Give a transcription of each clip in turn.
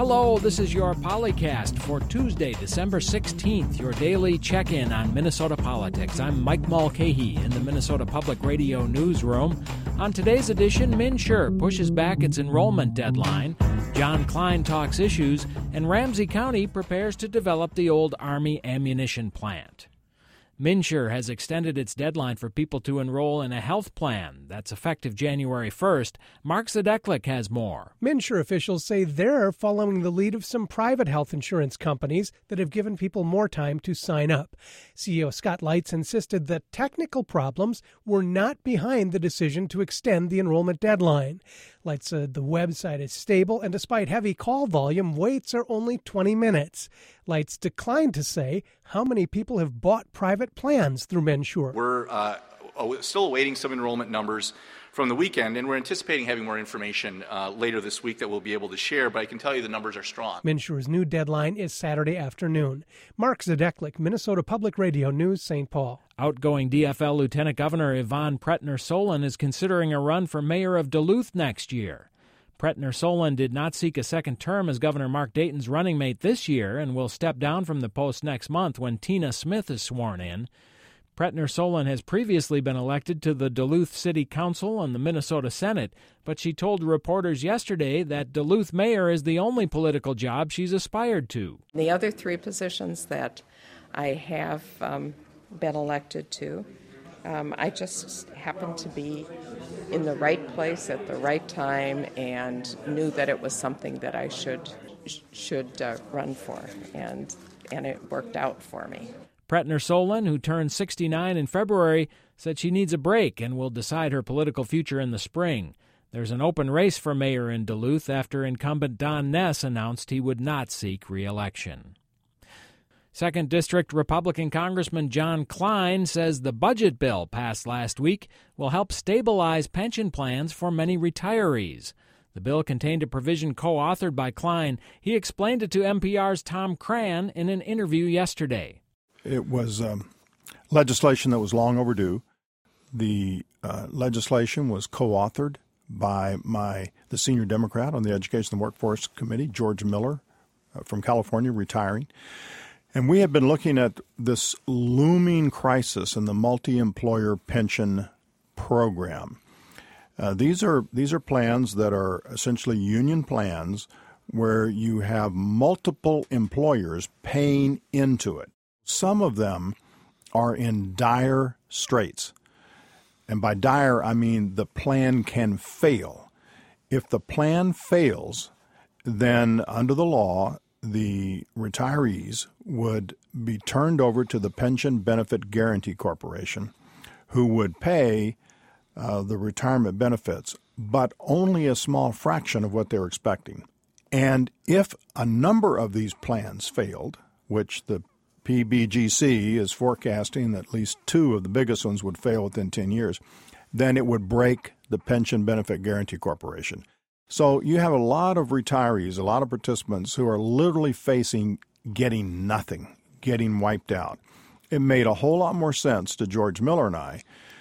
Hello, this is your Polycast for Tuesday, December 16th, your daily check-in on Minnesota politics. I'm Mike Mulcahy in the Minnesota Public Radio newsroom. On today's edition, MNsure pushes back its enrollment deadline, John Klein talks issues, and Ramsey County prepares to develop the old Army ammunition plant. MNsure has extended its deadline for people to enroll in a health plan that's effective January 1st. Mark Zadeklik has more. MNsure officials say they're following the lead of some private health insurance companies that have given people more time to sign up. CEO Scott Lights insisted that technical problems were not behind the decision to extend the enrollment deadline. Lights said the website is stable, and despite heavy call volume, waits are only 20 minutes. Lights declined to say how many people have bought private plans through MNsure. We're still awaiting some enrollment numbers from the weekend, and we're anticipating having more information later this week that we'll be able to share, but I can tell you the numbers are strong. MNsure's new deadline is Saturday afternoon. Mark Zadeklik, Minnesota Public Radio News, St. Paul. Outgoing DFL Lieutenant Governor Yvonne Pretner-Solon is considering a run for mayor of Duluth next year. Pretner-Solon did not seek a second term as Governor Mark Dayton's running mate this year and will step down from the post next month when Tina Smith is sworn in. Pretner-Solon has previously been elected to the Duluth City Council and the Minnesota Senate, but she told reporters yesterday that Duluth mayor is the only political job she's aspired to. The other three positions that I have been elected to, I just happened to be in the right place at the right time and knew that it was something that I should run for, and it worked out for me. Pretner-Solon, who turned 69 in February, said she needs a break and will decide her political future in the spring. There's an open race for mayor in Duluth after incumbent Don Ness announced he would not seek re-election. 2nd District Republican Congressman John Klein says the budget bill passed last week will help stabilize pension plans for many retirees. The bill contained a provision co-authored by Klein. He explained it to NPR's Tom Cran in an interview yesterday. It was legislation that was long overdue. The legislation was co-authored by the senior Democrat on the Education and Workforce Committee, George Miller, from California, retiring. And we have been looking at this looming crisis in the multi-employer pension program. These are plans that are essentially union plans where you have multiple employers paying into it. Some of them are in dire straits. And by dire, I mean the plan can fail. If the plan fails, then under the law, the retirees would be turned over to the Pension Benefit Guaranty Corporation, who would pay the retirement benefits, but only a small fraction of what they're expecting. And if a number of these plans failed, which the PBGC is forecasting that at least 2 of the biggest ones would fail within 10 years, then it would break the Pension Benefit Guaranty Corporation. So you have a lot of retirees, a lot of participants who are literally facing getting nothing, getting wiped out. It made a whole lot more sense to George Miller and I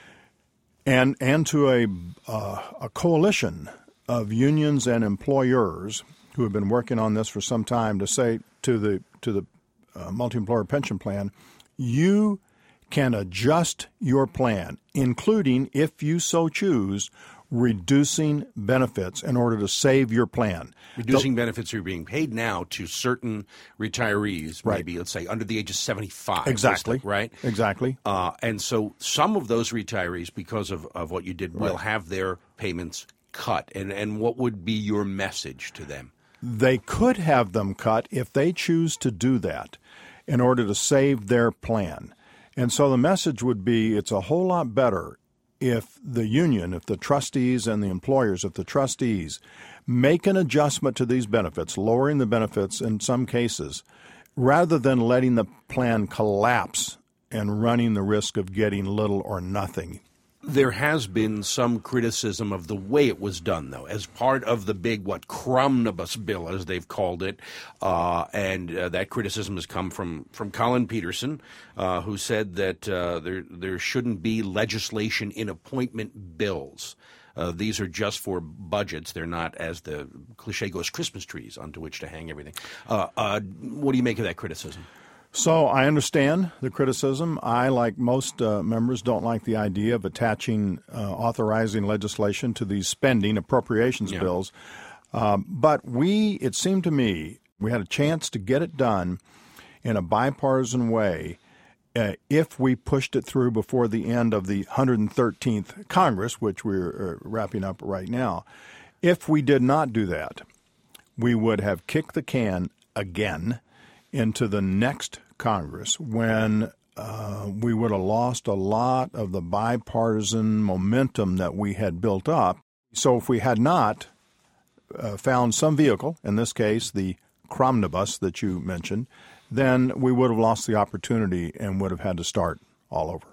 and to a coalition of unions and employers who have been working on this for some time to say to the multi-employer pension plan, you can adjust your plan, including, if you so choose, reducing benefits in order to save your plan. Reducing benefits are being paid now to certain retirees, right. Maybe, let's say, under the age of 75. Exactly. Right? Exactly. And so some of those retirees, because of what you did, will have their payments cut. And what would be your message to them? They could have them cut if they choose to do that in order to save their plan. And so the message would be it's a whole lot better if the union, if the trustees and the employers, if the trustees make an adjustment to these benefits, lowering the benefits in some cases, rather than letting the plan collapse and running the risk of getting little or nothing. There has been some criticism of the way it was done, though, as part of the big, Crumnibus bill, as they've called it. And that criticism has come from Colin Peterson, who said that there shouldn't be legislation in appointment bills. These are just for budgets. They're not, as the cliche goes, Christmas trees onto which to hang everything. What do you make of that criticism? So I understand the criticism. I, like most members, don't like the idea of attaching authorizing legislation to these spending appropriations bills. But it seemed to me, we had a chance to get it done in a bipartisan way if we pushed it through before the end of the 113th Congress, which we're wrapping up right now. If we did not do that, we would have kicked the can again into the next Congress when we would have lost a lot of the bipartisan momentum that we had built up. So if we had not found some vehicle, in this case the Cromnibus that you mentioned, then we would have lost the opportunity and would have had to start all over.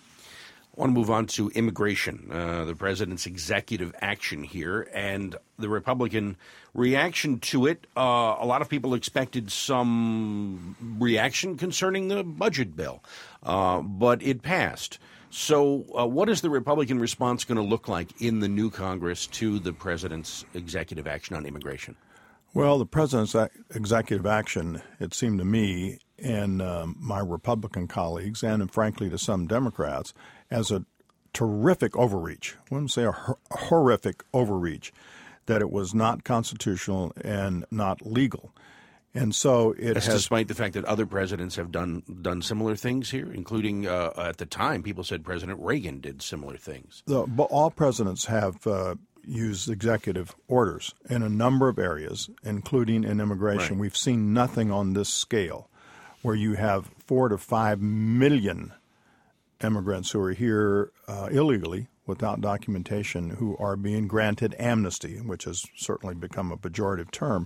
I want to move on to immigration, the president's executive action here, and the Republican reaction to it. A lot of people expected some reaction concerning the budget bill, but it passed. So what is the Republican response going to look like in the new Congress to the president's executive action on immigration? Well, the president's executive action, it seemed to me and my Republican colleagues, and frankly to some Democrats, as a terrific overreach. I wouldn't say a horrific overreach, that it was not constitutional and not legal. And so That's despite the fact that other presidents have done similar things here, including at the time people said President Reagan did similar things. All presidents have used executive orders in a number of areas, including in immigration. Right. We've seen nothing on this scale, where you have 4 to 5 million immigrants who are here illegally without documentation who are being granted amnesty, which has certainly become a pejorative term.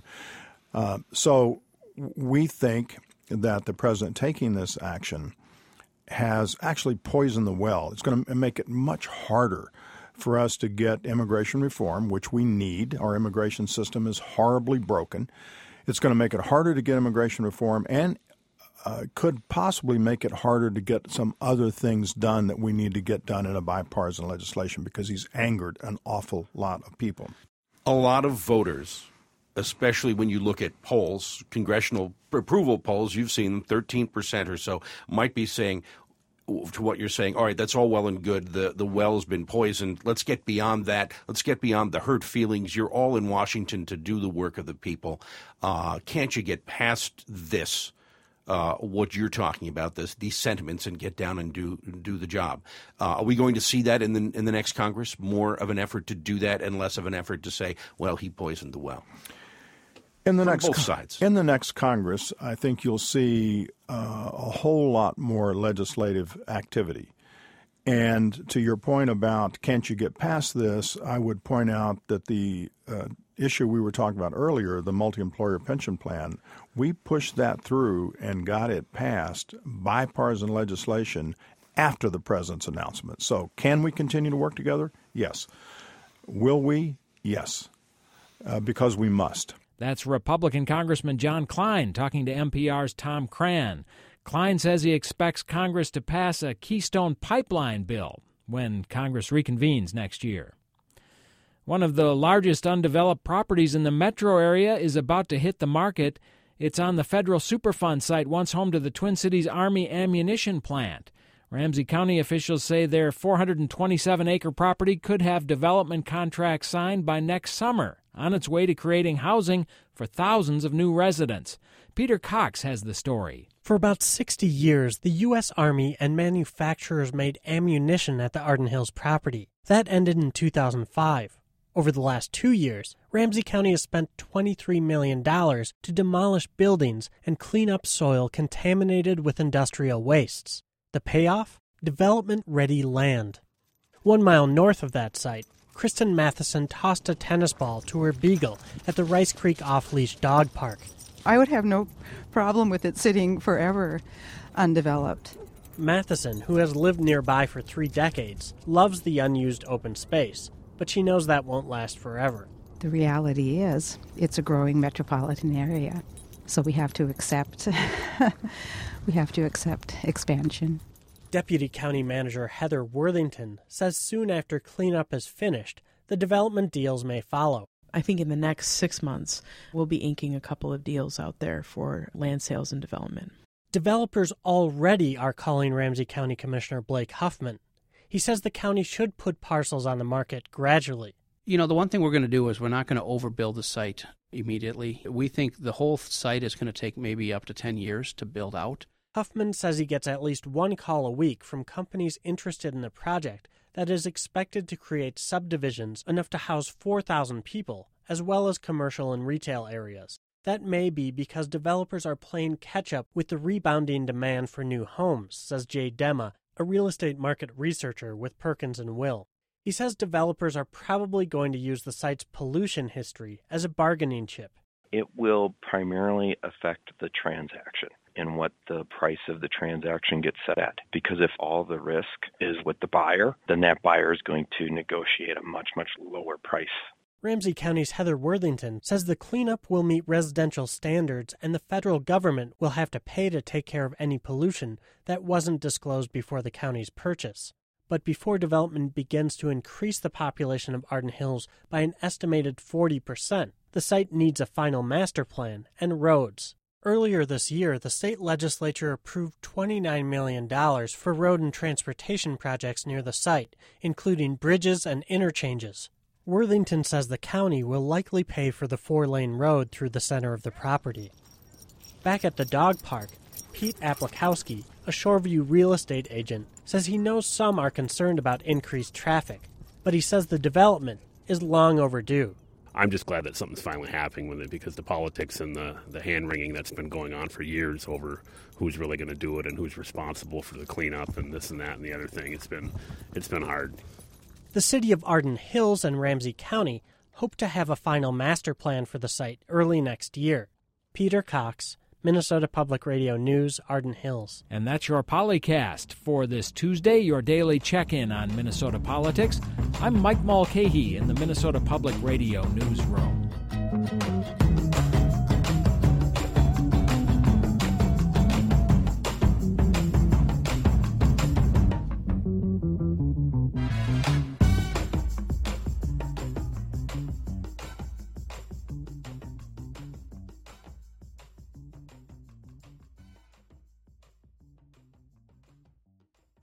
So we think that the president taking this action has actually poisoned the well. It's going to make it much harder for us to get immigration reform, which we need. Our immigration system is horribly broken. It's going to make it harder to get immigration reform and could possibly make it harder to get some other things done that we need to get done in a bipartisan legislation, because he's angered an awful lot of people. A lot of voters, especially when you look at polls, congressional approval polls, you've seen them, 13% or so, might be saying to what you're saying, all right, that's all well and good. The well's been poisoned. Let's get beyond that. Let's get beyond the hurt feelings. You're all in Washington to do the work of the people. Can't you get past this? What you're talking about, these sentiments, and get down and do the job. Are we going to see that in the next Congress? More of an effort to do that and less of an effort to say, well, he poisoned the well? Both sides. In the next Congress, I think you'll see a whole lot more legislative activity. And to your point about can't you get past this, I would point out that the issue we were talking about earlier, the multi-employer pension plan, we pushed that through and got it passed, bipartisan legislation, after the president's announcement. So can we continue to work together? Yes. Will we? Yes. Because we must. That's Republican Congressman John Klein talking to NPR's Tom Cran. Klein says he expects Congress to pass a Keystone Pipeline bill when Congress reconvenes next year. One of the largest undeveloped properties in the metro area is about to hit the market. It's on the federal Superfund site once home to the Twin Cities Army ammunition plant. Ramsey County officials say their 427-acre property could have development contracts signed by next summer, on its way to creating housing for thousands of new residents. Peter Cox has the story. For about 60 years, the U.S. Army and manufacturers made ammunition at the Arden Hills property. That ended in 2005. Over the last 2 years, Ramsey County has spent $23 million to demolish buildings and clean up soil contaminated with industrial wastes. The payoff? Development-ready land. 1 mile north of that site, Kristen Matheson tossed a tennis ball to her beagle at the Rice Creek Off-Leash Dog Park. I would have no problem with it sitting forever undeveloped. Matheson, who has lived nearby for 3 decades, loves the unused open space, but she knows that won't last forever. The reality is, it's a growing metropolitan area, so we have to accept expansion. Deputy County Manager Heather Worthington says soon after cleanup is finished, The development deals may follow. I think in the next 6 months, we'll be inking a couple of deals out there for land sales and development. Developers already are calling Ramsey County Commissioner Blake Huffman. He says the county should put parcels on the market gradually. The one thing we're going to do is we're not going to overbuild the site immediately. We think the whole site is going to take maybe up to 10 years to build out. Huffman says he gets at least one call a week from companies interested in the project that is expected to create subdivisions enough to house 4,000 people, as well as commercial and retail areas. That may be because developers are playing catch-up with the rebounding demand for new homes, says Jay Dema, a real estate market researcher with Perkins & Will. He says developers are probably going to use the site's pollution history as a bargaining chip. It will primarily affect the transaction and what the price of the transaction gets set at. Because if all the risk is with the buyer, then that buyer is going to negotiate a much, much lower price. Ramsey County's Heather Worthington says the cleanup will meet residential standards and the federal government will have to pay to take care of any pollution that wasn't disclosed before the county's purchase. But before development begins to increase the population of Arden Hills by an estimated 40%, the site needs a final master plan and roads. Earlier this year, the state legislature approved $29 million for road and transportation projects near the site, including bridges and interchanges. Worthington says the county will likely pay for the 4-lane road through the center of the property. Back at the dog park, Pete Aplikowski, a Shoreview real estate agent, says he knows some are concerned about increased traffic, but he says the development is long overdue. I'm just glad that something's finally happening with it, because the politics and the hand-wringing that's been going on for years over who's really going to do it and who's responsible for the cleanup and this and that and the other thing, it's been hard. The city of Arden Hills and Ramsey County hope to have a final master plan for the site early next year. Peter Cox, Minnesota Public Radio News, Arden Hills. And that's your Polycast for this Tuesday, your daily check-in on Minnesota politics. I'm Mike Mulcahy in the Minnesota Public Radio Newsroom.